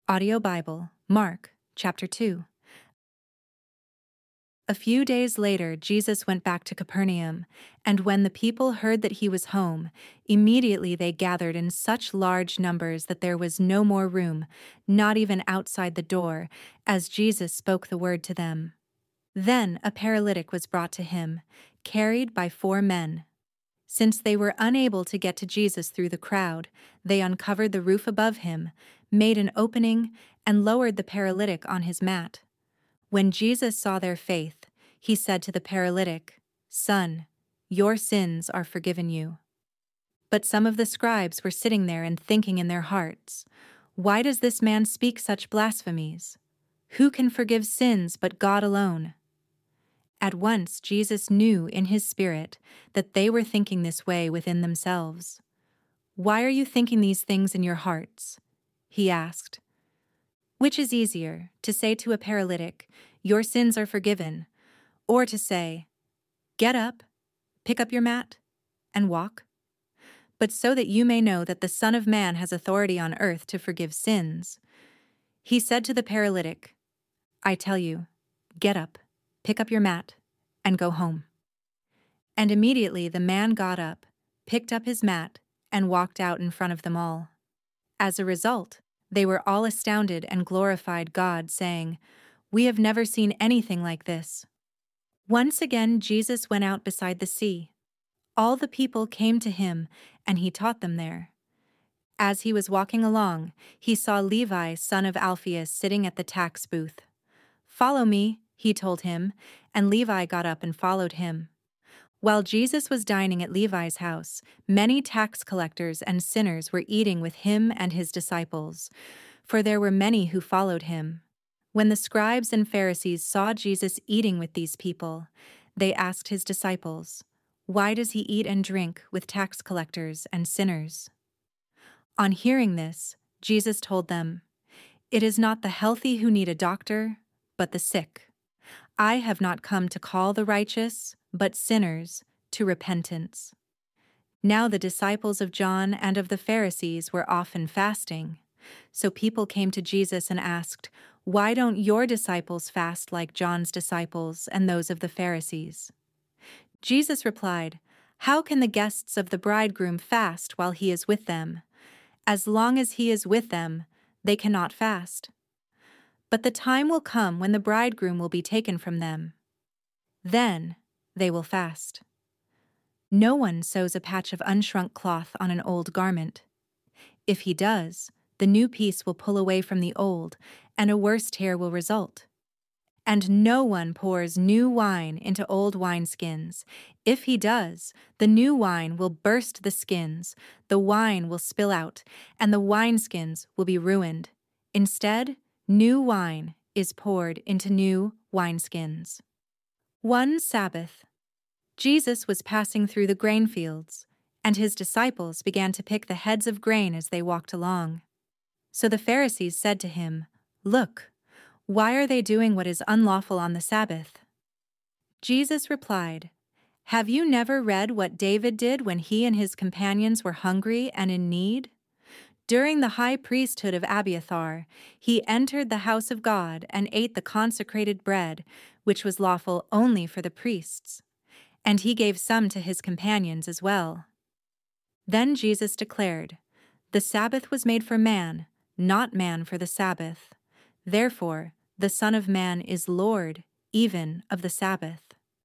Audio Bible, Mark, chapter 2. A few days later, Jesus went back to Capernaum, and when the people heard that he was home, immediately they gathered in such large numbers that there was no more room, not even outside the door, as Jesus spoke the word to them. Then a paralytic was brought to him, carried by 4 men. Since they were unable to get to Jesus through the crowd, they uncovered the roof above him, made an opening, and lowered the paralytic on his mat. When Jesus saw their faith, he said to the paralytic, "Son, your sins are forgiven you." But some of the scribes were sitting there and thinking in their hearts, "Why does this man speak such blasphemies? Who can forgive sins but God alone?" At once Jesus knew in his spirit that they were thinking this way within themselves. "Why are you thinking these things in your hearts?" he asked. Which is easier, to say to a paralytic, "Your sins are forgiven," or to say, "Get up, pick up your mat, and walk"? But so that you may know that the Son of Man has authority on earth to forgive sins, he said to the paralytic, "I tell you, get up, pick up your mat, and go home." And immediately the man got up, picked up his mat, and walked out in front of them all. As a result, they were all astounded and glorified God, saying, "We have never seen anything like this." Once again Jesus went out beside the sea. All the people came to him, and he taught them there. As he was walking along, he saw Levi, son of Alphaeus, sitting at the tax booth. "Follow me," he told him, and Levi got up and followed him. While Jesus was dining at Levi's house, many tax collectors and sinners were eating with him and his disciples, for there were many who followed him. When the scribes and Pharisees saw Jesus eating with these people, they asked his disciples, "Why does he eat and drink with tax collectors and sinners?" On hearing this, Jesus told them, "It is not the healthy who need a doctor, but the sick. I have not come to call the righteous, but sinners to repentance." Now the disciples of John and of the Pharisees were often fasting. So people came to Jesus and asked, "Why don't your disciples fast like John's disciples and those of the Pharisees?" Jesus replied, "How can the guests of the bridegroom fast while he is with them? As long as he is with them, they cannot fast. But the time will come when the bridegroom will be taken from them. Then they will fast. No one sews a patch of unshrunk cloth on an old garment. If he does, the new piece will pull away from the old, and a worse tear will result. And no one pours new wine into old wineskins. If he does, the new wine will burst the skins, the wine will spill out, and the wineskins will be ruined. Instead, new wine is poured into new wineskins." One Sabbath, Jesus was passing through the grain fields, and his disciples began to pick the heads of grain as they walked along. So the Pharisees said to him, "Look, why are they doing what is unlawful on the Sabbath?" Jesus replied, "Have you never read what David did when he and his companions were hungry and in need? During the high priesthood of Abiathar, he entered the house of God and ate the consecrated bread, which was lawful only for the priests. And he gave some to his companions as well." Then Jesus declared, "The Sabbath was made for man, not man for the Sabbath. Therefore, the Son of Man is Lord, even of the Sabbath."